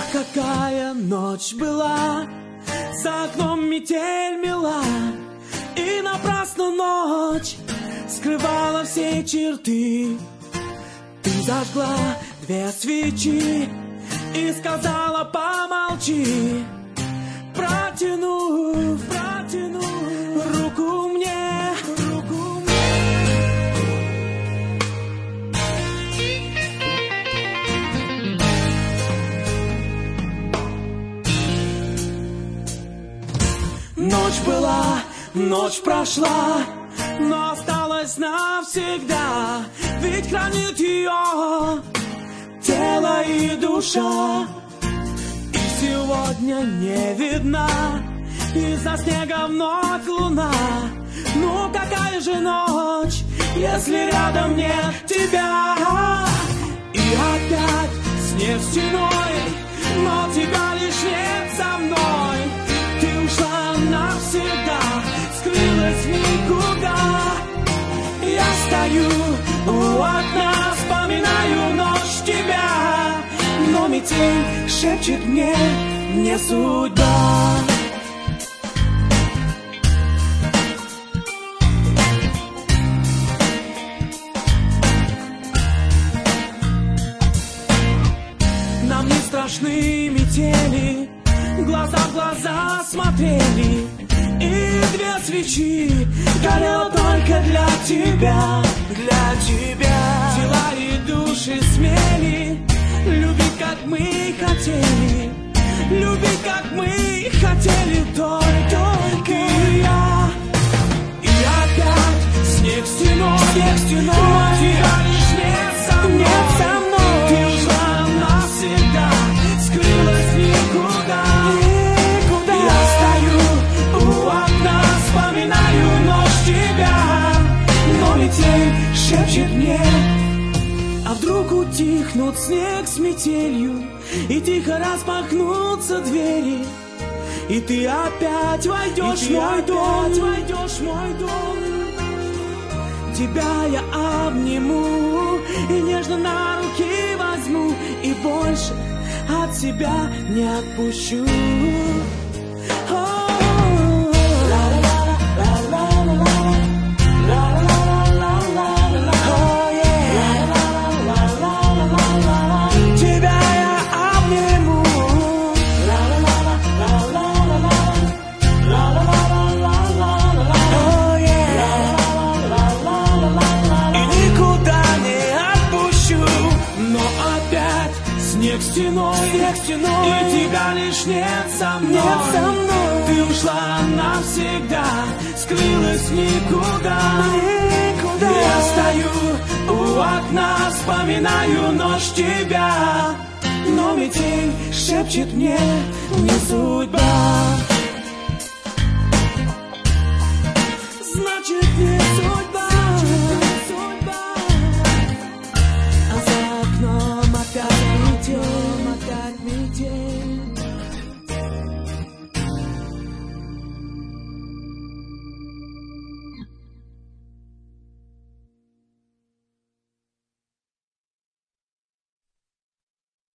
какая ночь была, за окном метель мела, и напрасно ночь скрывала все черты. Ты зажгла 2 свечи и сказала: помолчи, протянув руку мне. Ночь была, ночь прошла, но осталась навсегда, ведь хранит ее тело и душа. И сегодня не видна из-за снега вновь луна. Ну какая же ночь, если рядом нет тебя? И опять снег стеной, но тебя лишь нет со мной. Ты ушла навсегда, скрылась никуда. Я стою у окна, вспоминаю ночь тебя, но метель шепчет мне: не судьба. Нам не страшны метели, глаза в глаза смотрели, и 2 свечи горело только для тебя, для тебя. Тела и души смели любить, как мы хотели, любить, как мы хотели, только я. И опять снег стеной, но тебя лишь нет со мной. Ты ушла навсегда, скрылась никуда. Я стою у окна, вспоминаю ночь тебя, но метель шепчет мне: а вдруг утихнут снег с метелью, и тихо распахнутся двери, и ты опять войдешь в мой дом. Тебя я обниму и нежно на руки возьму, и больше от себя не отпущу. Снег стеной, и тебя лишь нет со мной. Ты ушла навсегда, скрылась никуда. Я стою у окна, вспоминаю ночь тебя, но метель шепчет мне: не судьба. Значит, не